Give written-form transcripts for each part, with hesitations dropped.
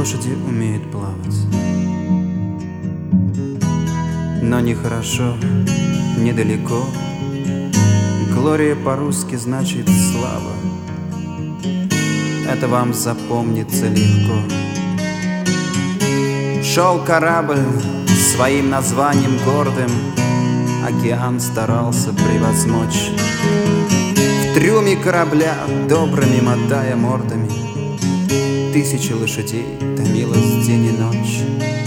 Лошади умеют плавать, но нехорошо, недалеко. Глория по-русски значит слава. Это вам запомнится легко. Шел корабль своим названием гордым, океан старался превозмочь. В трюме корабля, добрыми мотая мордами, тысячи лошадей томилась день и ночь.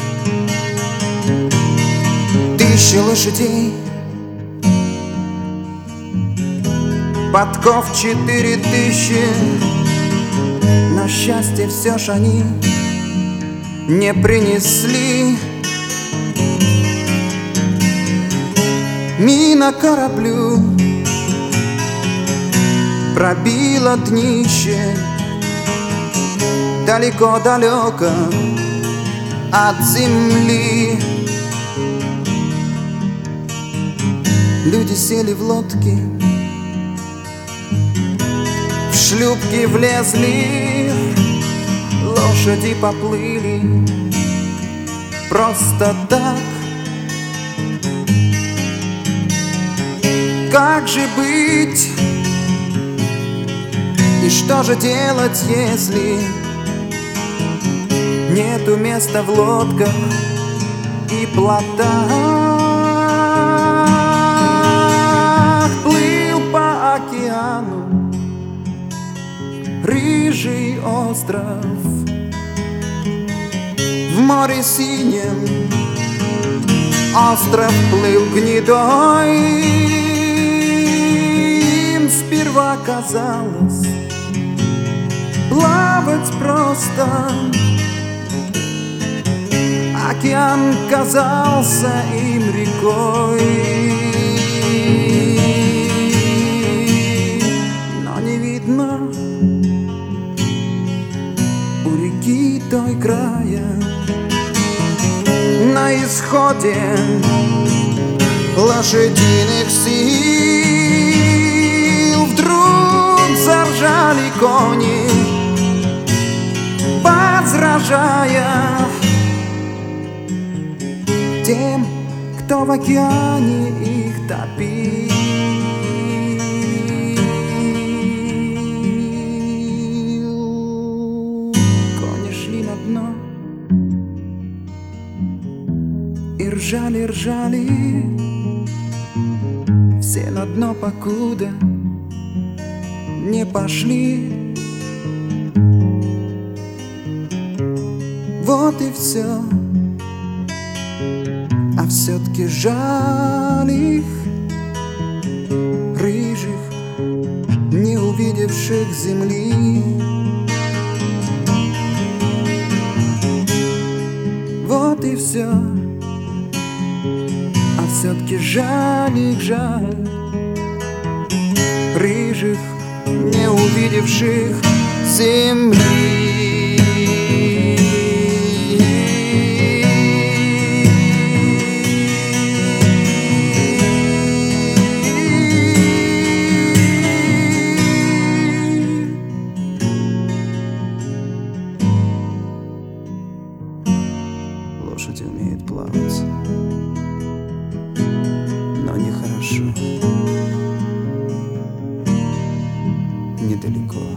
Тысячи лошадей, подков 4000, но счастье все ж они не принесли. Мина кораблю пробила днище, далеко-далеко от земли. Люди сели в лодки, в шлюпки влезли, лошади поплыли просто так. Как же быть? И что же делать, если нету места в лодках и плотах? Плыл по океану рыжий остров, в море синем остров плыл гнедой. Им сперва казалось плавать просто, океан казался им рекой. Но не видно у реки той края. На исходе лошадиных сил вдруг заржали кони, возражая тем, кто в океане их топил. Кони шли на дно и ржали, ржали, все на дно, покуда не пошли. Вот и все. А все-таки жаль их, рыжих, не увидевших земли. Вот и все. А все-таки жаль их, жаль рыжих, не увидевших земли. Лошади умеют плавать, но нехорошо, недалеко.